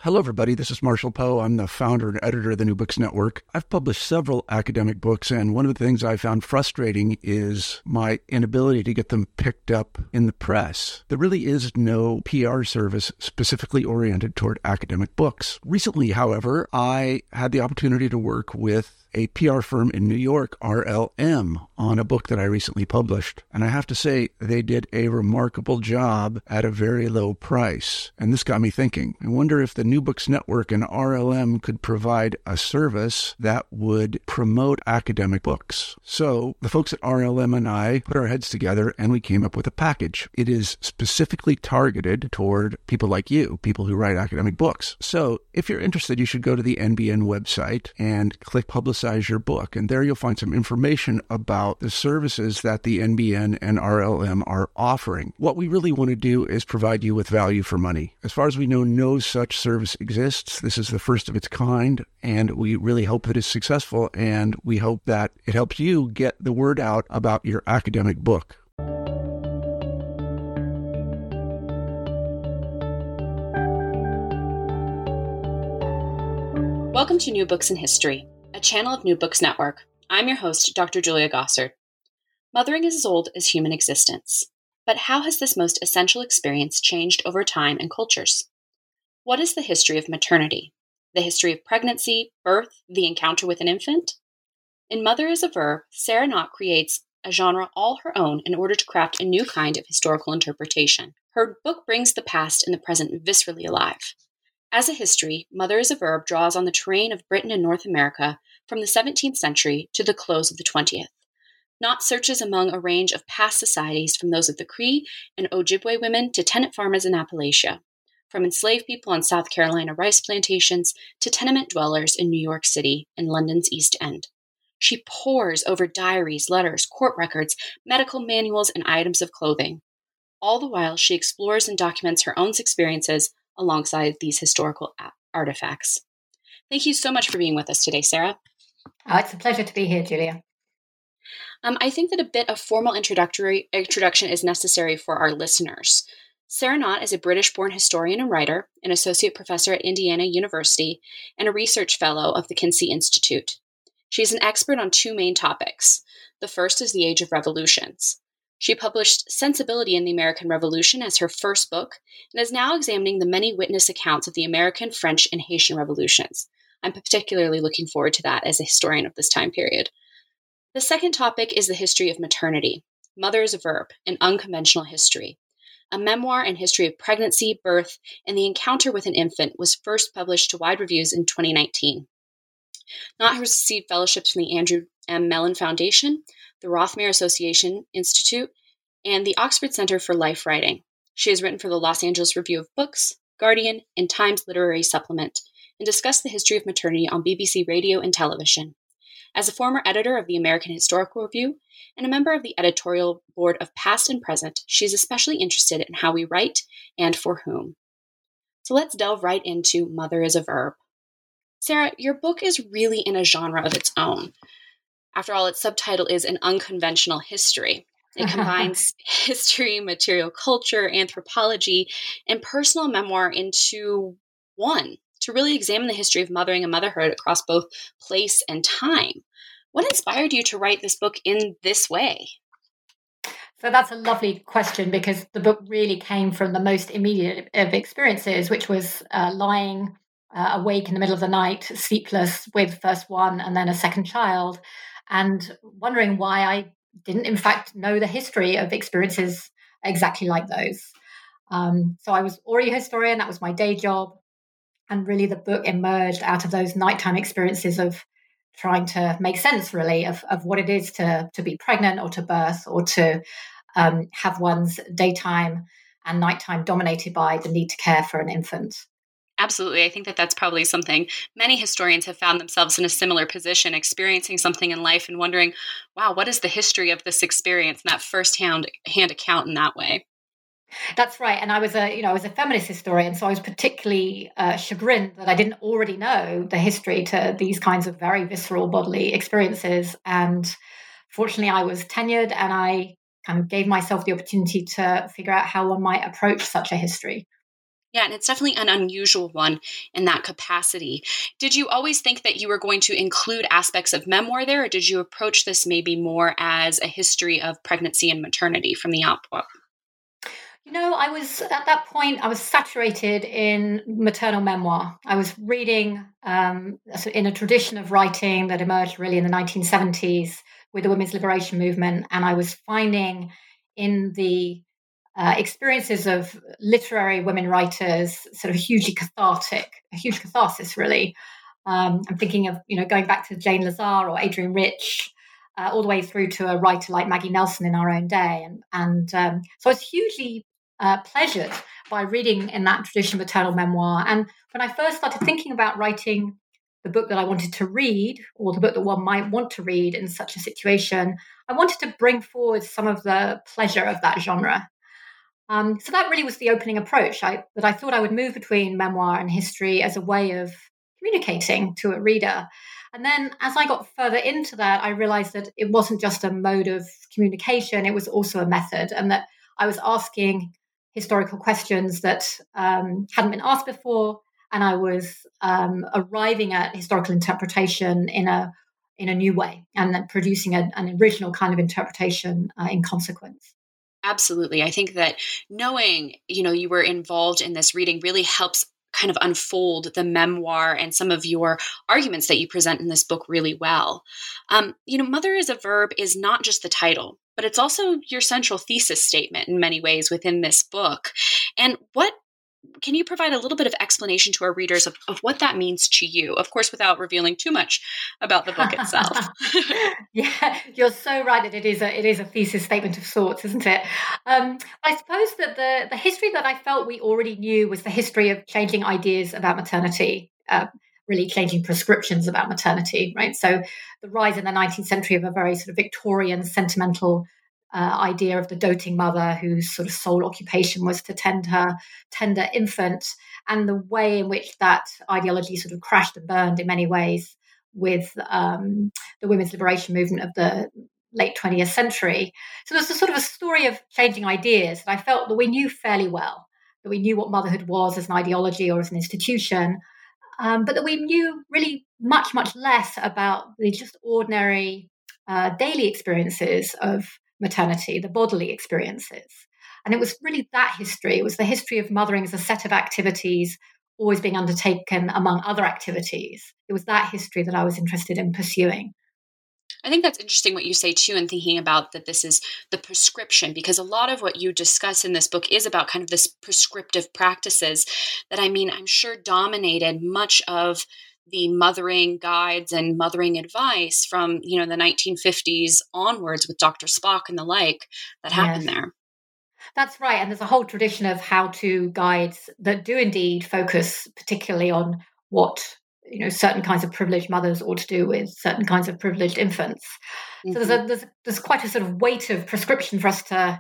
Hello, everybody. This is Marshall Poe. I'm the founder and editor of the New Books Network. I've published several academic books, and one of the things I found frustrating is my inability to get them picked up in the press. There really is no PR service specifically oriented toward academic books. Recently, however, I had the opportunity to work with a PR firm in New York, RLM, on a book that I recently published. And I have to say, they did a remarkable job at a very low price. And this got me thinking. I wonder if the New Books Network and RLM could provide a service that would promote academic books. So the folks at RLM and I put our heads together and we came up with a package. It is specifically targeted toward people like you, people who write academic books. So if you're interested, you should go to the NBN website and click Publicize Your Book. And there you'll find some information about the services that the NBN and RLM are offering. What we really want to do is provide you with value for money. As far as we know, no such service exists. This is the first of its kind, and we really hope that it's successful, and we hope that it helps you get the word out about your academic book. Welcome to New Books in History, a channel of New Books Network. I'm your host, Dr. Julia Gossard. Mothering is as old as human existence. But how has this most essential experience changed over time and cultures? What is the history of maternity? The history of pregnancy, birth, the encounter with an infant? In Mother is a Verb, Sarah Knott creates a genre all her own in order to craft a new kind of historical interpretation. Her book brings the past and the present viscerally alive. As a history, Mother is a Verb draws on the terrain of Britain and North America from the 17th century to the close of the 20th. Knott searches among a range of past societies from those of the Cree and Ojibwe women to tenant farmers in Appalachia, from enslaved people on South Carolina rice plantations to tenement dwellers in New York City and London's East End. She pores over diaries, letters, court records, medical manuals, and items of clothing. All the while, she explores and documents her own experiences alongside these historical artifacts. Thank you so much for being with us today, Sarah. Oh, it's a pleasure to be here, Julia. I think that a bit of formal introduction is necessary for our listeners. Sarah Knott is a British-born historian and writer, an associate professor at Indiana University, and a research fellow of the Kinsey Institute. She is an expert on two main topics. The first is the Age of Revolutions. She published Sensibility in the American Revolution as her first book, and is now examining the many witness accounts of the American, French, and Haitian revolutions. I'm particularly looking forward to that as a historian of this time period. The second topic is the history of maternity. Mother is a Verb, an unconventional history. A memoir and history of pregnancy, birth, and the encounter with an infant was first published to wide reviews in 2019. Knott has received fellowships from the Andrew M. Mellon Foundation, the Rothmere Association Institute, and the Oxford Center for Life Writing. She has written for the Los Angeles Review of Books, Guardian, and Times Literary Supplement, and discussed the history of maternity on BBC radio and television. As a former editor of the American Historical Review and a member of the editorial board of Past and Present, she is especially interested in how we write and for whom. So let's delve right into Mother is a Verb. Sarah, your book is really in a genre of its own. After all, its subtitle is An Unconventional History. It combines history, material culture, anthropology, and personal memoir into one to really examine the history of mothering and motherhood across both place and time. What inspired you to write this book in this way? So that's a lovely question, because the book really came from the most immediate of experiences, which was lying awake in the middle of the night, sleepless, with first one and then a second child, and wondering why I didn't, in fact, know the history of experiences exactly like those. So I was already a historian. That was my day job. And really the book emerged out of those nighttime experiences of trying to make sense, really, of what it is to be pregnant or to birth or to have one's daytime and nighttime dominated by the need to care for an infant. Absolutely. I think that that's probably something many historians have found themselves in a similar position, experiencing something in life and wondering, wow, what is the history of this experience, and that first-hand account in that way. That's right. And I was a feminist historian, so I was particularly chagrined that I didn't already know the history to these kinds of very visceral bodily experiences. And fortunately, I was tenured, and I kind of gave myself the opportunity to figure out how one might approach such a history. Yeah, and it's definitely an unusual one in that capacity. Did you always think that you were going to include aspects of memoir there, or did you approach this maybe more as a history of pregnancy and maternity from the outlook? I was at that point, I was saturated in maternal memoir. I was reading in a tradition of writing that emerged really in the 1970s with the women's liberation movement. And I was finding in the experiences of literary women writers sort of hugely cathartic, a huge catharsis, really. I'm thinking of, going back to Jane Lazar or Adrienne Rich, all the way through to a writer like Maggie Nelson in our own day. And so I was hugely pleasured by reading in that tradition of maternal memoir. And when I first started thinking about writing the book that I wanted to read, or the book that one might want to read in such a situation, I wanted to bring forward some of the pleasure of that genre. So that really was the opening approach, that I thought I would move between memoir and history as a way of communicating to a reader. And then as I got further into that, I realized that it wasn't just a mode of communication, it was also a method, and that I was asking historical questions that hadn't been asked before, and I was arriving at historical interpretation in a new way, and then producing an original kind of interpretation in consequence. Absolutely. I think that knowing, you were involved in this reading really helps kind of unfold the memoir and some of your arguments that you present in this book really well. Mother is a Verb is not just the title, but it's also your central thesis statement in many ways within this book. And what can you provide a little bit of explanation to our readers of what that means to you? Of course, without revealing too much about the book itself. Yeah, you're so right that it is a thesis statement of sorts, isn't it? I suppose that the history that I felt we already knew was the history of changing ideas about maternity, really changing prescriptions about maternity, right? So the rise in the 19th century of a very sort of Victorian, sentimental idea of the doting mother whose sort of sole occupation was to tend her tender infant, and the way in which that ideology sort of crashed and burned in many ways with the women's liberation movement of the late 20th century. So there's a sort of a story of changing ideas that I felt that we knew fairly well, that we knew what motherhood was as an ideology or as an institution, but that we knew really much, much less about the just ordinary daily experiences of maternity, the bodily experiences. And it was really that history. It was the history of mothering as a set of activities always being undertaken among other activities. It was that history that I was interested in pursuing. I think that's interesting what you say too, and thinking about that this is the prescription, because a lot of what you discuss in this book is about kind of this prescriptive practices that, I'm sure dominated much of the mothering guides and mothering advice from, the 1950s onwards with Dr. Spock and the like that happened there. That's right. And there's a whole tradition of how-to guides that do indeed focus particularly on what certain kinds of privileged mothers ought to do with certain kinds of privileged infants. Mm-hmm. So there's quite a sort of weight of prescription for us to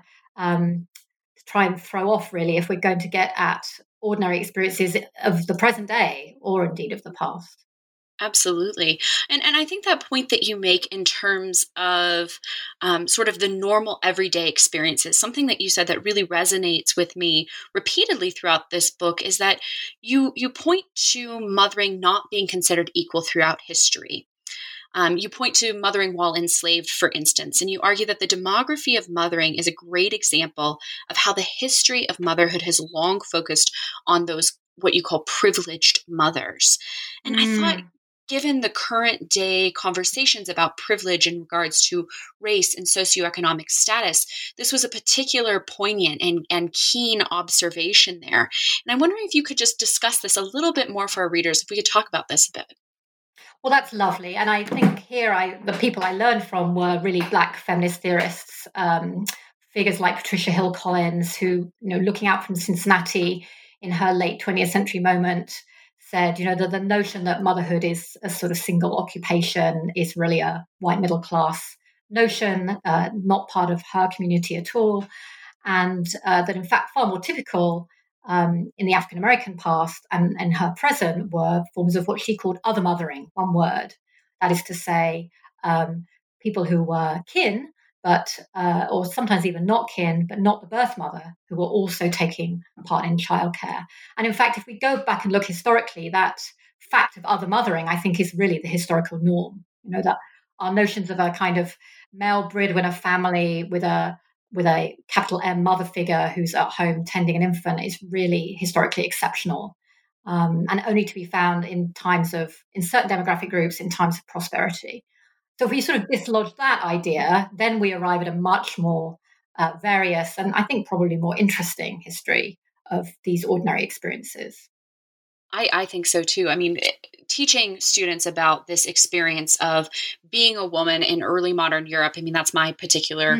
try and throw off, really, if we're going to get at ordinary experiences of the present day or indeed of the past. Absolutely. And I think that point that you make in terms of sort of the normal everyday experiences, something that you said that really resonates with me repeatedly throughout this book is that you point to mothering not being considered equal throughout history. You point to mothering while enslaved, for instance, and you argue that the demography of mothering is a great example of how the history of motherhood has long focused on those what you call privileged mothers. And I thought, given the current day conversations about privilege in regards to race and socioeconomic status, this was a particular poignant and keen observation there. And I'm wondering if you could just discuss this a little bit more for our readers, if we could talk about this a bit. Well, that's lovely. And I think here the people I learned from were really Black feminist theorists, figures like Patricia Hill Collins, who, looking out from Cincinnati in her late 20th century moment, said, the notion that motherhood is a sort of single occupation is really a white middle class notion, not part of her community at all. And that in fact, far more typical in the African American past and her present were forms of what she called other mothering, one word. That is to say, people who were kin, but or sometimes even not kin, but not the birth mother, who were also taking part in childcare. And in fact, if we go back and look historically, that fact of other mothering, I think, is really the historical norm. That our notions of a kind of male breadwinner family with a capital M mother figure who's at home tending an infant is really historically exceptional, and only to be found in certain demographic groups in times of prosperity. So if we sort of dislodge that idea, then we arrive at a much more various and I think probably more interesting history of these ordinary experiences. I think so too. I mean, teaching students about this experience of being a woman in early modern Europe. I mean, that's my particular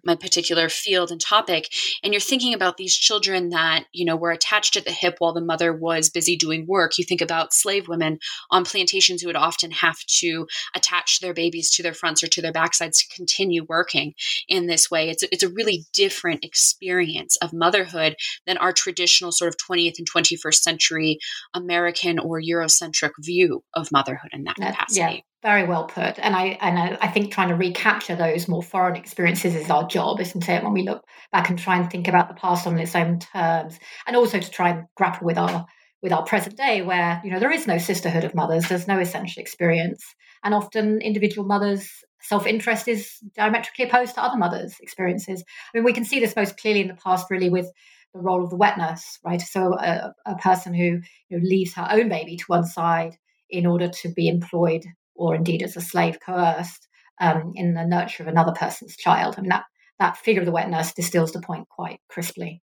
field and topic. And you're thinking about these children that, were attached at the hip while the mother was busy doing work. You think about slave women on plantations who would often have to attach their babies to their fronts or to their backsides to continue working in this way. It's a really different experience of motherhood than our traditional sort of 20th and 21st century American or Eurocentric view of motherhood in that capacity. Yeah, very well put. And I think trying to recapture those more foreign experiences is our job, isn't it? When we look back and try and think about the past on its own terms, and also to try and grapple with our present day, where there is no sisterhood of mothers, there's no essential experience, and often individual mothers' self-interest is diametrically opposed to other mothers' experiences. I mean, we can see this most clearly in the past, really, with the role of the wet nurse, right? So a person who leaves her own baby to one side in order to be employed, or indeed as a slave coerced, in the nurture of another person's child. I mean, that figure of the wet nurse distills the point quite crisply.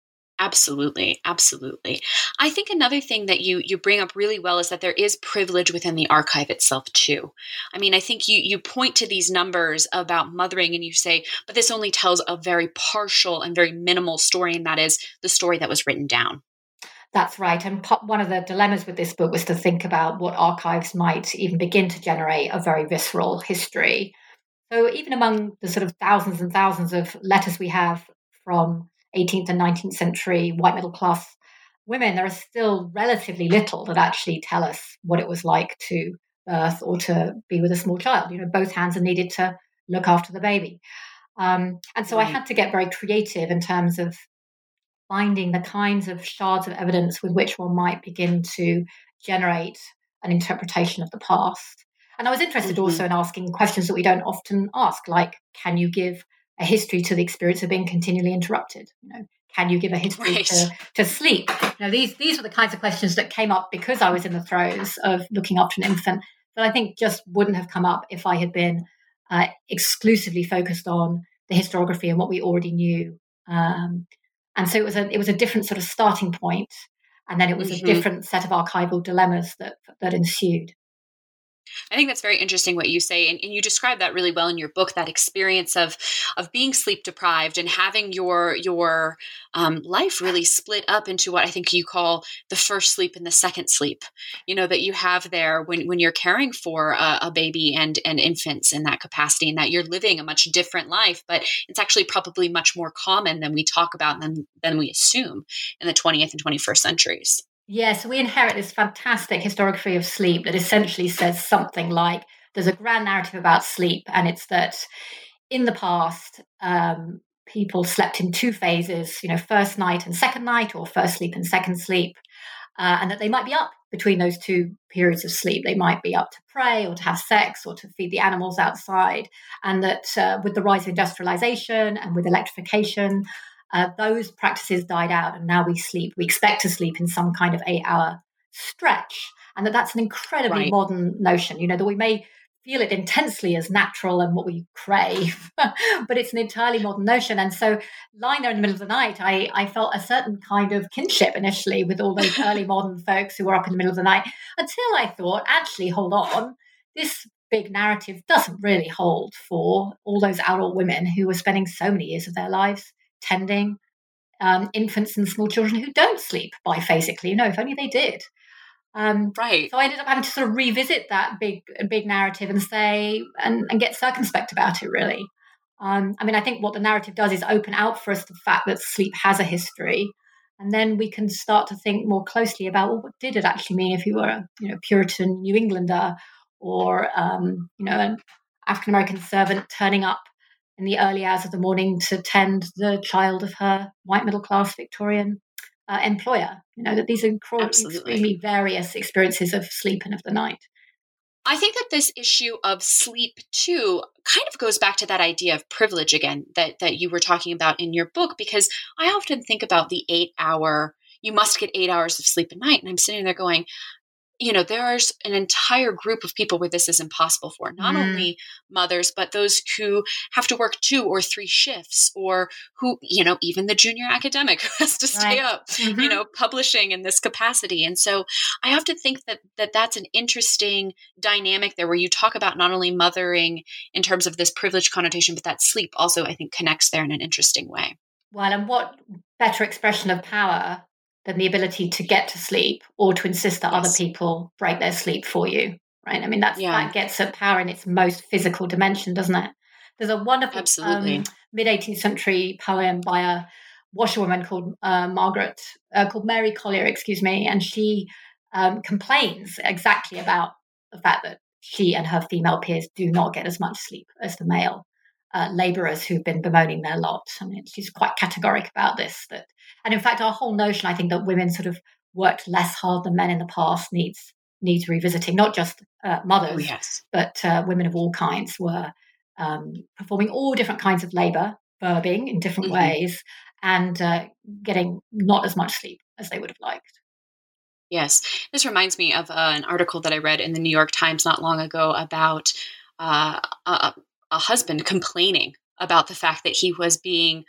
Absolutely. Absolutely. I think another thing that you bring up really well is that there is privilege within the archive itself too. I mean, I think you point to these numbers about mothering and you say, but this only tells a very partial and very minimal story, and that is the story that was written down. That's right. And one of the dilemmas with this book was to think about what archives might even begin to generate a very visceral history. So even among the sort of thousands and thousands of letters we have from 18th and 19th century white middle class women, there is still relatively little that actually tell us what it was like to birth or to be with a small child. Both hands are needed to look after the baby. And so I had to get very creative in terms of finding the kinds of shards of evidence with which one might begin to generate an interpretation of the past. And I was interested also in asking questions that we don't often ask, like, can you give a history to the experience of being continually interrupted? Can you give a history to sleep? These are the kinds of questions that came up because I was in the throes of looking after an infant that I think just wouldn't have come up if I had been exclusively focused on the historiography and what we already knew. And so it was a different sort of starting point, and then it was a different set of archival dilemmas that ensued. I think that's very interesting what you say. And you describe that really well in your book, that experience of being sleep deprived and having your life really split up into what I think you call the first sleep and the second sleep, that you have there when you're caring for a baby and infants in that capacity, and that you're living a much different life, but it's actually probably much more common than we talk about and than we assume in the 20th and 21st centuries. Yeah, so we inherit this fantastic historiography of sleep that essentially says something like there's a grand narrative about sleep, and it's that in the past, people slept in two phases, first night and second night, or first sleep and second sleep, and that they might be up between those two periods of sleep. They might be up to pray or to have sex or to feed the animals outside, and that with the rise of industrialization and with electrification, those practices died out, and now we expect to sleep in some kind of 8-hour stretch, and that's an incredibly modern notion, that we may feel it intensely as natural and what we crave, but it's an entirely modern notion. And so lying there in the middle of the night, I felt a certain kind of kinship initially with all those early modern folks who were up in the middle of the night, until I thought, actually, hold on, this big narrative doesn't really hold for all those adult women who were spending so many years of their lives tending infants and small children who don't sleep biphasically. If only they did. So I ended up having to sort of revisit that big narrative and say and get circumspect about it, really. I think what the narrative does is open out for us the fact that sleep has a history, and then we can start to think more closely about, well, what did it actually mean if you were a Puritan New Englander or an African American servant turning up in the early hours of the morning to tend the child of her white middle-class Victorian employer. That these are extremely various experiences of sleep and of the night. I think that this issue of sleep, too, kind of goes back to that idea of privilege again that you were talking about in your book, because I often think about the 8-hour, you must get 8 hours of sleep a night. And I'm sitting there going, there's an entire group of people where this is impossible for, not only mothers, but those who have to work 2 or 3 shifts, or who, even the junior academic who has to stay up, publishing in this capacity. And so I often think that that's an interesting dynamic there, where you talk about not only mothering in terms of this privileged connotation, but that sleep also, I think, connects there in an interesting way. Well, and what better expression of power than the ability to get to sleep, or to insist that other people break their sleep for you, right? I mean, that gets at power in its most physical dimension, doesn't it? There's a wonderful mid-18th century poem by a washerwoman called Mary Collier, and she complains exactly about the fact that she and her female peers do not get as much sleep as the male labourers who've been bemoaning their lot. I mean, she's quite categoric about this. And in fact, our whole notion, I think, that women sort of worked less hard than men in the past needs revisiting. Not just mothers, but women of all kinds were performing all different kinds of labour, verbing in different ways, and getting not as much sleep as they would have liked. Yes. This reminds me of an article that I read in the New York Times not long ago about a husband complaining about the fact that he was being,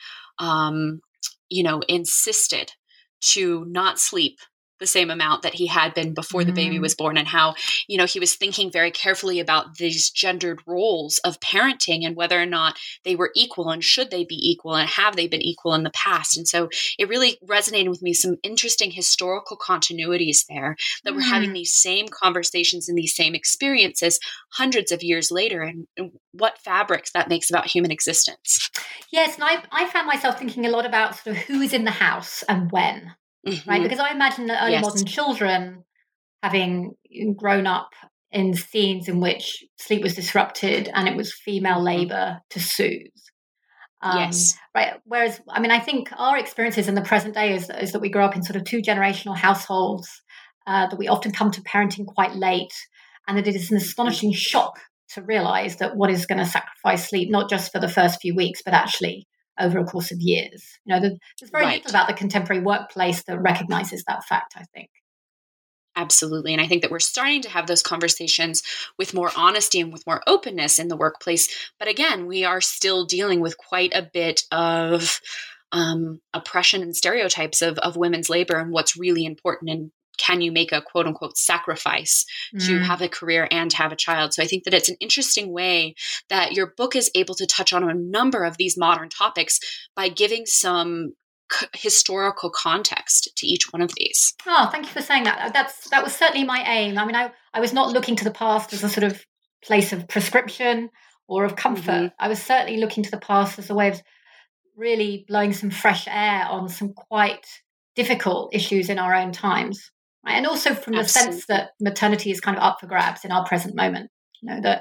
insisted to not sleep the same amount that he had been before the baby was born, and how, he was thinking very carefully about these gendered roles of parenting and whether or not they were equal, and should they be equal, and have they been equal in the past. And so it really resonated with me, some interesting historical continuities there, that we're having these same conversations and these same experiences hundreds of years later, and what fabrics that makes about human existence. Yes, and I found myself thinking a lot about sort of who is in the house and when. Right, because I imagine that early modern children, having grown up in scenes in which sleep was disrupted and it was female labour to soothe. Right. Whereas, I mean, I think our experiences in the present day is that we grow up in sort of 2-generational households, that we often come to parenting quite late, and that it is an astonishing shock to realise that one is going to sacrifice sleep, not just for the first few weeks, but actually over a course of years. There's very little about the contemporary workplace that recognizes that fact, I think. Absolutely. And I think that we're starting to have those conversations with more honesty and with more openness in the workplace. But again, we are still dealing with quite a bit of oppression and stereotypes of women's labor and what's really important, and can you make a quote unquote sacrifice to have a career and have a child? So I think that it's an interesting way that your book is able to touch on a number of these modern topics by giving some historical context to each one of these. Oh, thank you for saying that. That was certainly my aim. I mean, I was not looking to the past as a sort of place of prescription or of comfort. I was certainly looking to the past as a way of really blowing some fresh air on some quite difficult issues in our own times. Right? And also from the sense that maternity is kind of up for grabs in our present moment. So on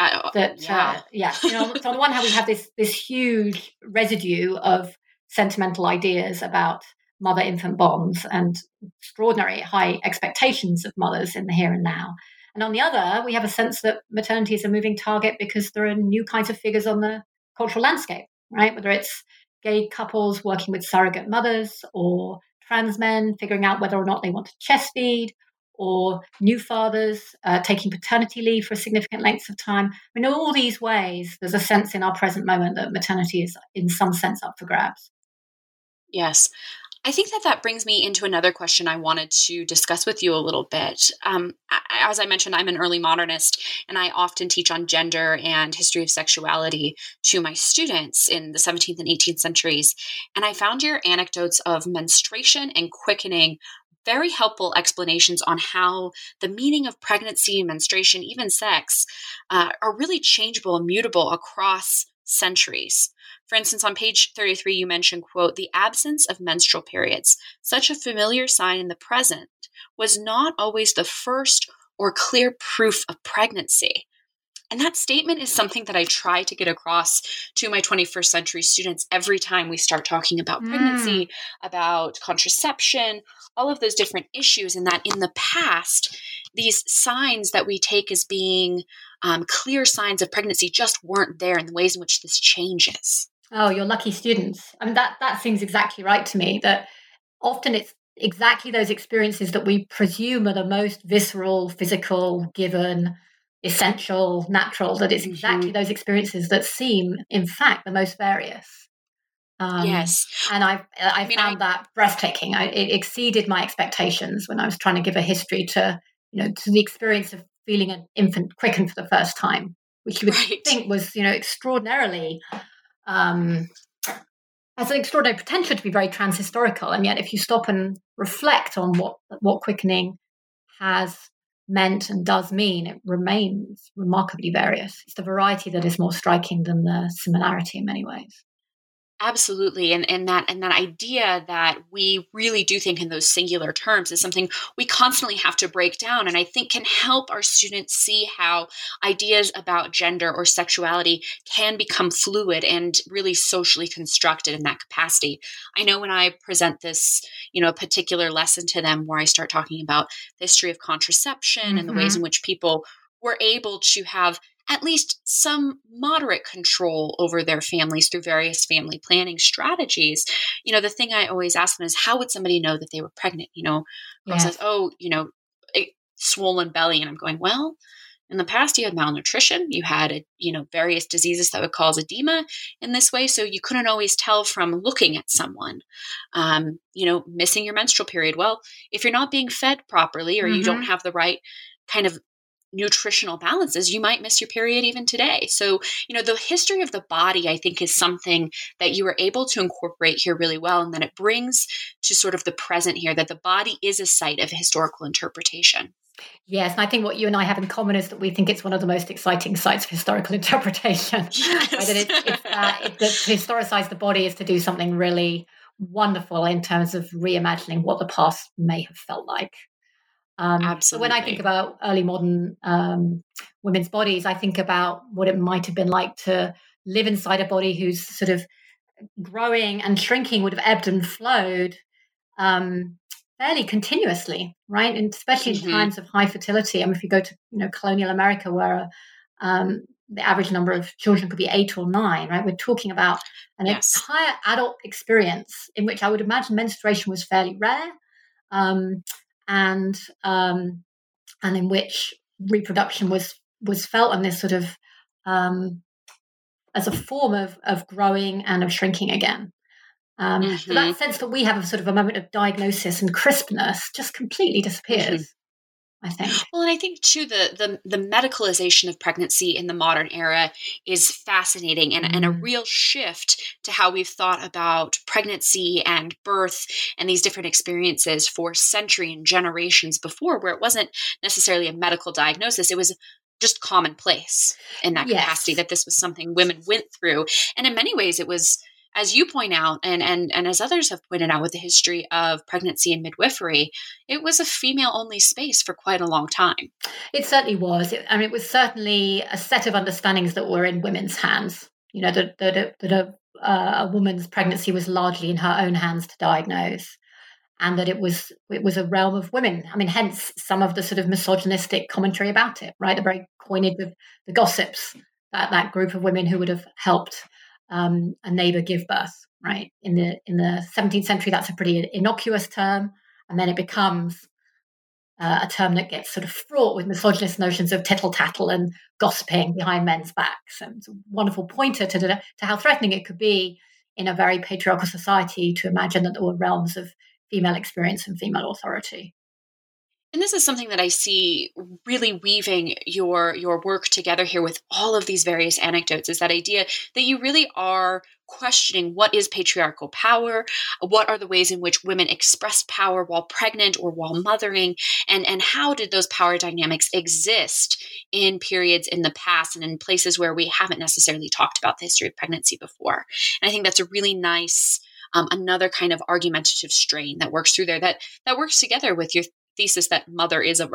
the one hand, we have this huge residue of sentimental ideas about mother-infant bonds and extraordinary high expectations of mothers in the here and now. And on the other, we have a sense that maternity is a moving target because there are new kinds of figures on the cultural landscape, right? Whether it's gay couples working with surrogate mothers, or trans men figuring out whether or not they want to chest feed, or new fathers taking paternity leave for significant lengths of time. I mean, in all these ways, there's a sense in our present moment that maternity is in some sense up for grabs. Yes. I think that brings me into another question I wanted to discuss with you a little bit. As I mentioned, I'm an early modernist, and I often teach on gender and history of sexuality to my students in the 17th and 18th centuries. And I found your anecdotes of menstruation and quickening very helpful explanations on how the meaning of pregnancy, menstruation, even sex, are really changeable and mutable across centuries. For instance, on page 33, you mentioned, quote, "The absence of menstrual periods, such a familiar sign in the present, was not always the first or clear proof of pregnancy." And that statement is something that I try to get across to my 21st century students every time we start talking about pregnancy, about contraception, all of those different issues, and that in the past, these signs that we take as being clear signs of pregnancy just weren't there in the ways in which this changes. Oh, you're lucky students. I mean, that seems exactly right to me, that often it's exactly those experiences that we presume are the most visceral, physical, given, essential, natural, that it's exactly those experiences that seem, in fact, the most various. Yes. And I found that breathtaking. It exceeded my expectations when I was trying to give a history to the experience of feeling an infant quicken for the first time, which you would think was, extraordinarily, has an extraordinary potential to be very transhistorical. And yet, if you stop and reflect on what quickening has meant and does mean, it remains remarkably various. It's the variety that is more striking than the similarity in many ways. Absolutely. And that idea that we really do think in those singular terms is something we constantly have to break down, and I think can help our students see how ideas about gender or sexuality can become fluid and really socially constructed in that capacity. I know when I present this, a particular lesson to them where I start talking about the history of contraception and the ways in which people were able to have at least some moderate control over their families through various family planning strategies. The thing I always ask them is, how would somebody know that they were pregnant? Girl says, swollen belly. And I'm going, well, in the past, you had malnutrition, you had, various diseases that would cause edema in this way. So you couldn't always tell from looking at someone, missing your menstrual period. Well, if you're not being fed properly, or you don't have the right kind of nutritional balances, you might miss your period even today. So, the history of the body, I think, is something that you were able to incorporate here really well. And then it brings to sort of the present here that the body is a site of historical interpretation. Yes, and I think what you and I have in common is that we think it's one of the most exciting sites of historical interpretation. Yes. Right? To historicize the body is to do something really wonderful in terms of reimagining what the past may have felt like. Absolutely. So when I think about early modern women's bodies, I think about what it might have been like to live inside a body whose sort of growing and shrinking would have ebbed and flowed fairly continuously, right? And especially in times of high fertility. I mean, if you go to colonial America, where the average number of children could be 8 or 9, right? We're talking about an entire adult experience in which I would imagine menstruation was fairly rare. And in which reproduction was felt in this sort of as a form of growing and of shrinking again. So that sense that we have a sort of a moment of diagnosis and crispness just completely disappears, I think. Well, and I think too the medicalization of pregnancy in the modern era is fascinating, and a real shift to how we've thought about pregnancy and birth and these different experiences for centuries and generations before, where it wasn't necessarily a medical diagnosis. It was just commonplace in that capacity, that this was something women went through. And in many ways, it was, as you point out, and as others have pointed out with the history of pregnancy and midwifery, it was a female-only space for quite a long time. It certainly was. It was certainly a set of understandings that were in women's hands. That a woman's pregnancy was largely in her own hands to diagnose, and that it was a realm of women. I mean, hence some of the sort of misogynistic commentary about it, right? The very coinage of the gossips, that group of women who would have helped a neighbor give birth, right? In the 17th century, that's a pretty innocuous term, and then it becomes a term that gets sort of fraught with misogynist notions of tittle tattle and gossiping behind men's backs. And it's a wonderful pointer to how threatening it could be in a very patriarchal society to imagine that there were realms of female experience and female authority. And this is something that I see really weaving your work together here with all of these various anecdotes, is that idea that you really are questioning what is patriarchal power, what are the ways in which women express power while pregnant or while mothering, and how did those power dynamics exist in periods in the past and in places where we haven't necessarily talked about the history of pregnancy before. And I think that's a really nice another kind of argumentative strain that works through there, that works together with your thesis that mother is a verb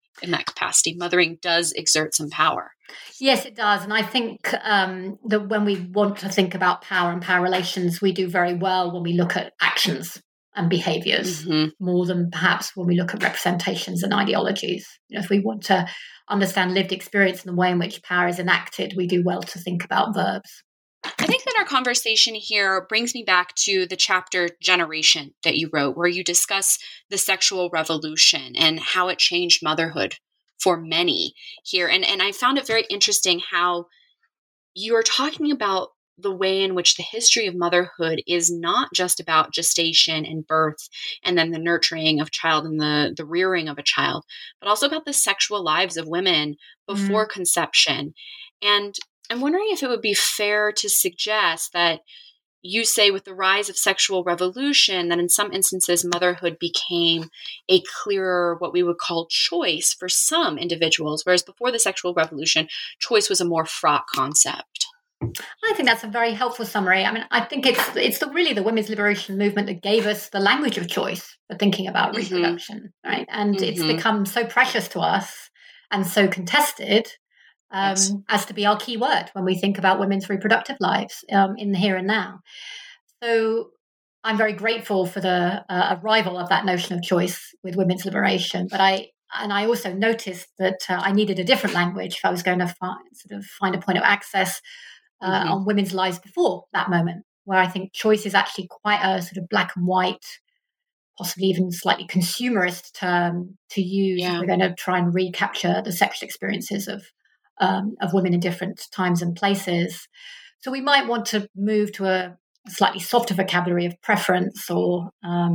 in that capacity. Mothering does exert some power. Yes, it does. And I think that when we want to think about power and power relations, we do very well when we look at actions and behaviors more than perhaps when we look at representations and ideologies. If we want to understand lived experience and the way in which power is enacted, we do well to think about verbs. I think that our conversation here brings me back to the chapter Generation that you wrote, where you discuss the sexual revolution and how it changed motherhood for many here. And I found it very interesting how you are talking about the way in which the history of motherhood is not just about gestation and birth and then the nurturing of a child and the rearing of a child, but also about the sexual lives of women before conception. And I'm wondering if it would be fair to suggest that you say with the rise of sexual revolution that in some instances motherhood became a clearer, what we would call choice for some individuals, whereas before the sexual revolution, choice was a more fraught concept. I think that's a very helpful summary. I mean, I think it's really the women's liberation movement that gave us the language of choice for thinking about reproduction, right? And it's become so precious to us and so contested as to be our key word when we think about women's reproductive lives in the here and now. So I'm very grateful for the arrival of that notion of choice with women's liberation. But I also noticed that I needed a different language if I was going to find a point of access on women's lives before that moment, where I think choice is actually quite a sort of black and white, possibly even slightly consumerist term to use if we're going to try and recapture the sexual experiences of women in different times and places. So we might want to move to a slightly softer vocabulary of preference or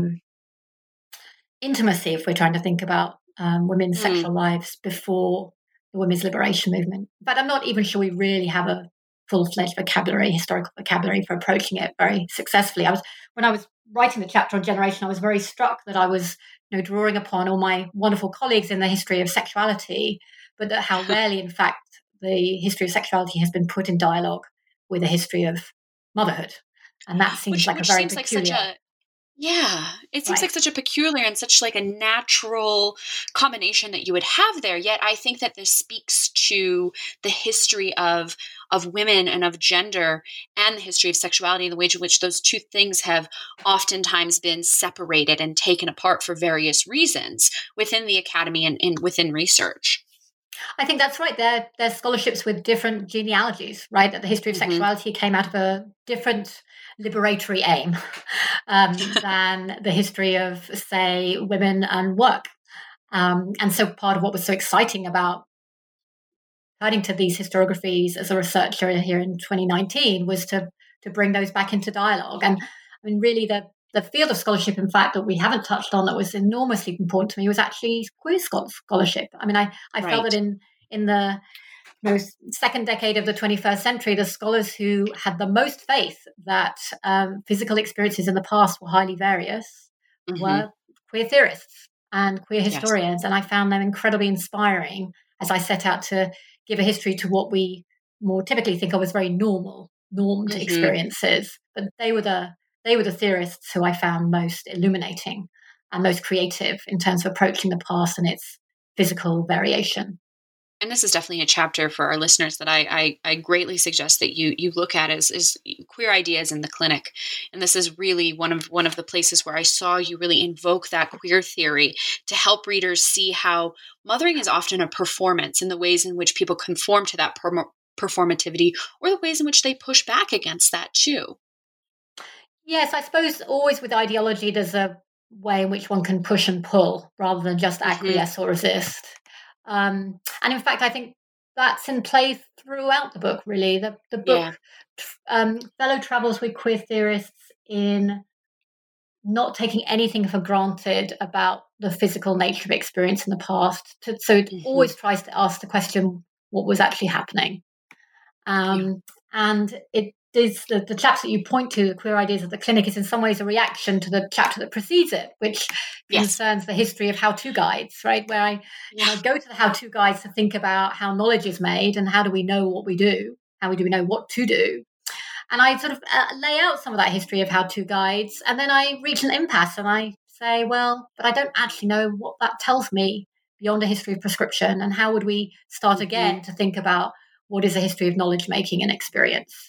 intimacy if we're trying to think about women's sexual lives before the women's liberation movement. But I'm not even sure we really have a full-fledged vocabulary, historical vocabulary for approaching it very successfully. When I was writing the chapter on generation, I was very struck that I was drawing upon all my wonderful colleagues in the history of sexuality, but that how rarely, in fact, the history of sexuality has been put in dialogue with the history of motherhood. And that seems like a very peculiar... It seems like such a peculiar and such like a natural combination that you would have there. Yet I think that this speaks to the history of women and of gender and the history of sexuality, the way in which those two things have oftentimes been separated and taken apart for various reasons within the academy and within research. I think that's right. There's scholarships with different genealogies, right? That the history of sexuality came out of a different liberatory aim than the history of, say, women and work. And so part of what was so exciting about turning to these historiographies as a researcher here in 2019 was to bring those back into dialogue. And I mean, really the field of scholarship, in fact, that we haven't touched on that was enormously important to me was actually queer scholarship. I mean, I felt that in the second decade of the 21st century, the scholars who had the most faith that physical experiences in the past were highly various were queer theorists and queer historians. And I found them incredibly inspiring as I set out to give a history to what we more typically think of as very normed experiences. But they were the theorists who I found most illuminating and most creative in terms of approaching the past and its physical variation. And this is definitely a chapter for our listeners that I greatly suggest that you look at is queer ideas in the clinic. And this is really one of the places where I saw you really invoke that queer theory to help readers see how mothering is often a performance in the ways in which people conform to that performativity or the ways in which they push back against that too. Yes, I suppose always with ideology, there's a way in which one can push and pull rather than just acquiesce or resist. And in fact, I think that's in play throughout the book, really. The book fellow travels with queer theorists in not taking anything for granted about the physical nature of experience in the past. So it always tries to ask the question, what was actually happening? And it is the chapter that you point to, the queer ideas of the clinic, is in some ways a reaction to the chapter that precedes it, which concerns the history of how-to guides, right? Where I go to the how-to guides to think about how knowledge is made and how do we know what we do, how do we know what to do. And I sort of lay out some of that history of how-to guides, and then I reach an impasse and I say, well, but I don't actually know what that tells me beyond a history of prescription, and how would we start again to think about what is a history of knowledge making and experience.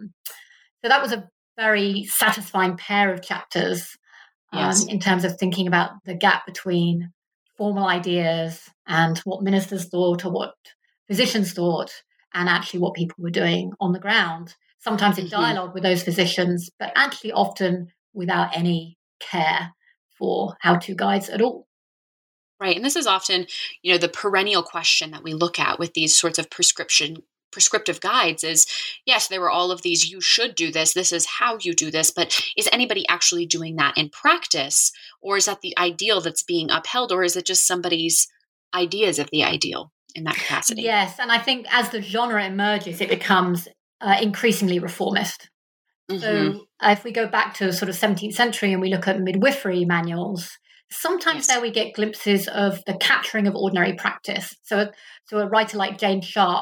So that was a very satisfying pair of chapters in terms of thinking about the gap between formal ideas and what ministers thought or what physicians thought, and actually what people were doing on the ground, sometimes in dialogue with those physicians, but actually often without any care for how-to guides at all. Right. And this is often, the perennial question that we look at with these sorts of prescriptive guides is, yes, there were all of these, you should do this is how you do this, but is anybody actually doing that in practice? Or is that the ideal that's being upheld? Or is it just somebody's ideas of the ideal in that capacity? Yes. And I think as the genre emerges, it becomes increasingly reformist. So if we go back to sort of 17th century and we look at midwifery manuals, sometimes there we get glimpses of the capturing of ordinary practice. So a writer like Jane Sharp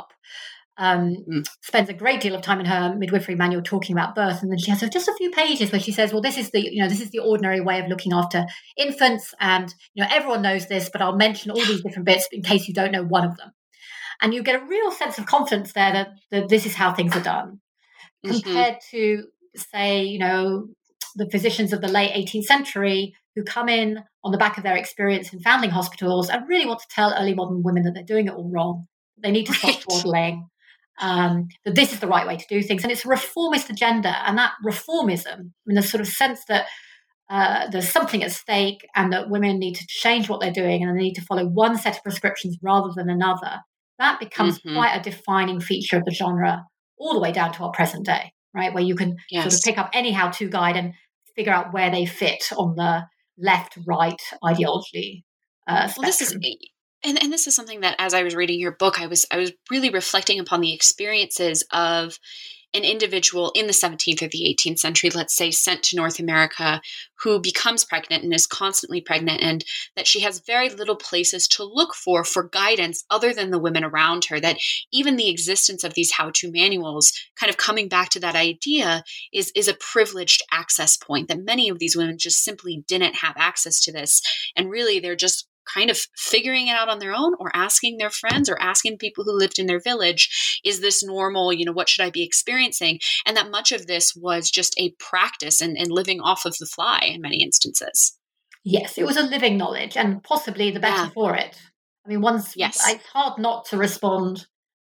spends a great deal of time in her midwifery manual talking about birth, and then she has just a few pages where she says, well, this is the ordinary way of looking after infants, and everyone knows this, but I'll mention all these different bits in case you don't know one of them. And you get a real sense of confidence there that this is how things are done, compared to, say, the physicians of the late 18th century who come in on the back of their experience in foundling hospitals and really want to tell early modern women that they're doing it all wrong. They need to stop dawdling, that this is the right way to do things. And it's a reformist agenda. And that reformism, the sort of sense that there's something at stake and that women need to change what they're doing and they need to follow one set of prescriptions rather than another, that becomes quite a defining feature of the genre all the way down to our present day, right? Where you can sort of pick up any how-to guide and figure out where they fit on the left-right ideology spectrum. And this is something that, as I was reading your book, I was really reflecting upon the experiences of an individual in the 17th or the 18th century, let's say, sent to North America, who becomes pregnant and is constantly pregnant, and that she has very little places to look for guidance other than the women around her, that even the existence of these how-to manuals, kind of coming back to that idea, is a privileged access point, that many of these women just simply didn't have access to this. And really, they're just kind of figuring it out on their own, or asking their friends or asking people who lived in their village, is this normal? What should I be experiencing? And that much of this was just a practice and living off of the fly in many instances. Yes, it was a living knowledge, and possibly the better for it. I mean, it's hard not to respond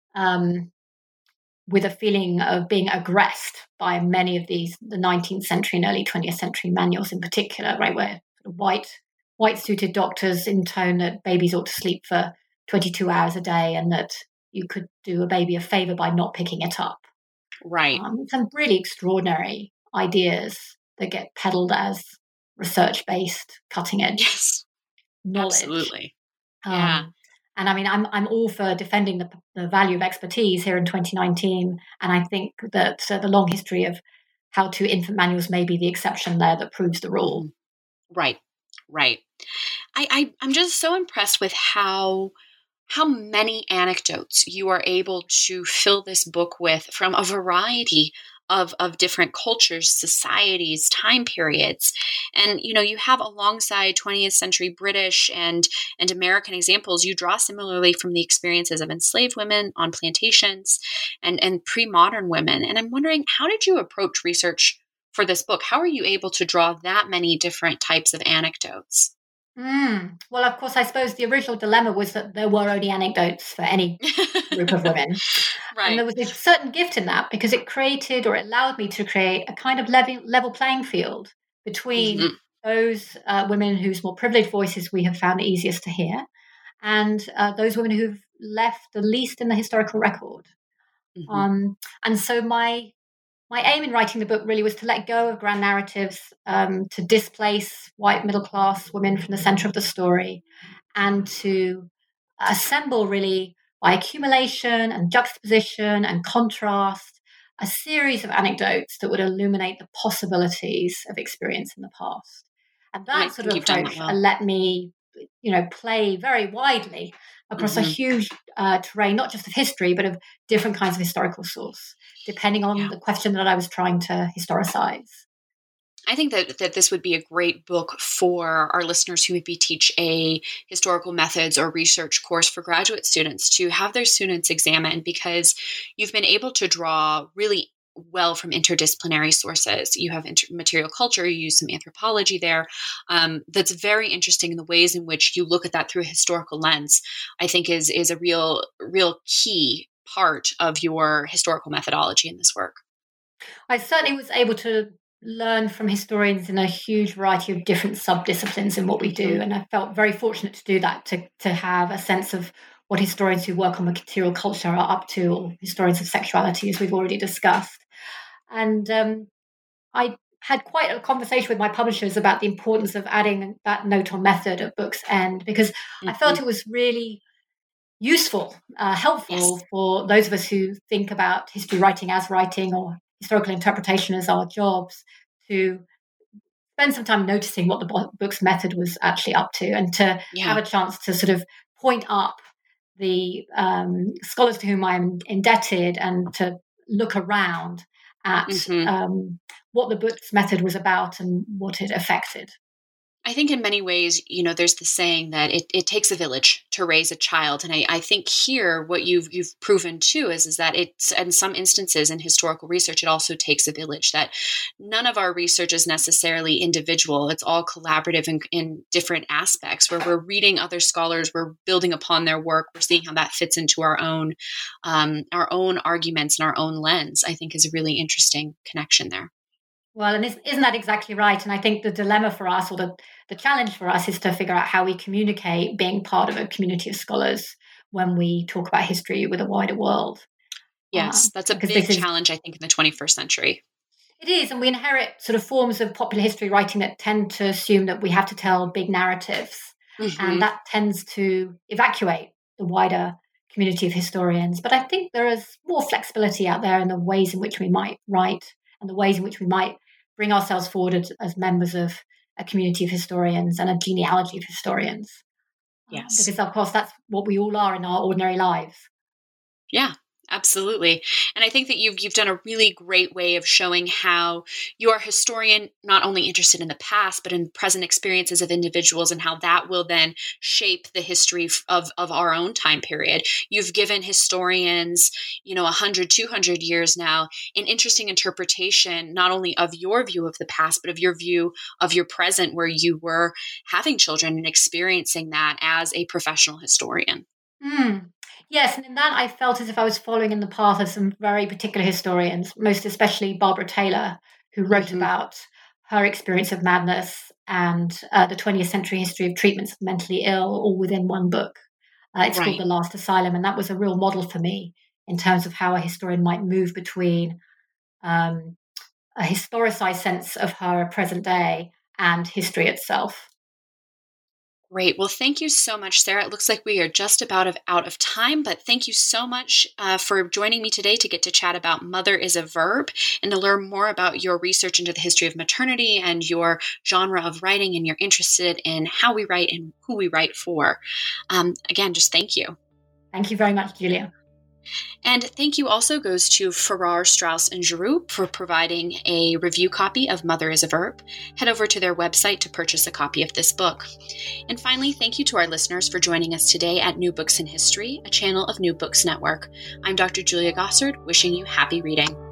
with a feeling of being aggressed by many of the 19th century and early 20th century manuals in particular, right, where white-suited doctors intone that babies ought to sleep for 22 hours a day and that you could do a baby a favor by not picking it up. Right. Some really extraordinary ideas that get peddled as research-based, cutting-edge knowledge. Absolutely. And I mean, I'm all for defending the value of expertise here in 2019, and I think that the long history of how-to infant manuals may be the exception there that proves the rule. Right. I'm just so impressed with how many anecdotes you are able to fill this book with from a variety of different cultures, societies, time periods. And, you have, alongside 20th century British and American examples, you draw similarly from the experiences of enslaved women on plantations and pre-modern women. And I'm wondering, how did you approach research for this book? How are you able to draw that many different types of anecdotes? Well, of course, I suppose the original dilemma was that there were only anecdotes for any group of women. Right. And there was a certain gift in that because it allowed me to create a kind of level playing field between those women whose more privileged voices we have found easiest to hear and those women who've left the least in the historical record. And so my aim in writing the book really was to let go of grand narratives, to displace white middle-class women from the center of the story, and to assemble really by accumulation and juxtaposition and contrast a series of anecdotes that would illuminate the possibilities of experience in the past. And that sort of approach let me, play very widely across a huge terrain, not just of history, but of different kinds of historical source, depending on the question that I was trying to historicize. I think that this would be a great book for our listeners who maybe teach a historical methods or research course for graduate students to have their students examine, because you've been able to draw really well from interdisciplinary sources. You have material culture, you use some anthropology there. That's very interesting in the ways in which you look at that through a historical lens, I think is a real key part of your historical methodology in this work. I certainly was able to learn from historians in a huge variety of different subdisciplines in what we do. And I felt very fortunate to do that, to have a sense of what historians who work on material culture are up to, or historians of sexuality, as we've already discussed. And I had quite a conversation with my publishers about the importance of adding that note on method at book's end, because I felt it was really useful, helpful for those of us who think about history writing as writing or historical interpretation as our jobs, to spend some time noticing what the book's method was actually up to, and to have a chance to sort of point up the scholars to whom I'm indebted, and to look around at what the book's method was about and what it affected. I think in many ways, there's the saying that it takes a village to raise a child. And I think here what you've proven too is that it's, in some instances in historical research, it also takes a village, that none of our research is necessarily individual. It's all collaborative in different aspects, where we're reading other scholars, we're building upon their work, we're seeing how that fits into our own arguments and our own lens, I think is a really interesting connection there. Well, and isn't that exactly right? And I think the dilemma for us, or the challenge for us, is to figure out how we communicate being part of a community of scholars when we talk about history with a wider world. Yes, that's a big challenge, I think, in the 21st century. It is, and we inherit sort of forms of popular history writing that tend to assume that we have to tell big narratives, and that tends to evacuate the wider community of historians. But I think there is more flexibility out there in the ways in which we might write, and the ways in which we might bring ourselves forward as members of a community of historians and a genealogy of historians. Yes. Because, of course, that's what we all are in our ordinary lives. Yeah. Absolutely. And I think that you've done a really great way of showing how you are a historian, not only interested in the past, but in present experiences of individuals, and how that will then shape the history of our own time period. You've given historians, 100, 200 years now, an interesting interpretation, not only of your view of the past, but of your view of your present, where you were having children and experiencing that as a professional historian. Yes, and in that I felt as if I was following in the path of some very particular historians, most especially Barbara Taylor, who wrote about her experience of madness and the 20th century history of treatments of mentally ill, all within one book. It's called The Last Asylum, and that was a real model for me in terms of how a historian might move between a historicized sense of her present day and history itself. Great. Well, thank you so much, Sarah. It looks like we are just about out of time, but thank you so much for joining me today to get to chat about Mother is a Verb, and to learn more about your research into the history of maternity and your genre of writing, and you're interested in how we write and who we write for. Again, just thank you. Thank you very much, Julia. And thank you also goes to Farrar, Straus, and Giroux for providing a review copy of Mother is a Verb. Head over to their website to purchase a copy of this book. And finally, thank you to our listeners for joining us today at New Books in History, a channel of New Books Network. I'm Dr. Julia Gossard, wishing you happy reading.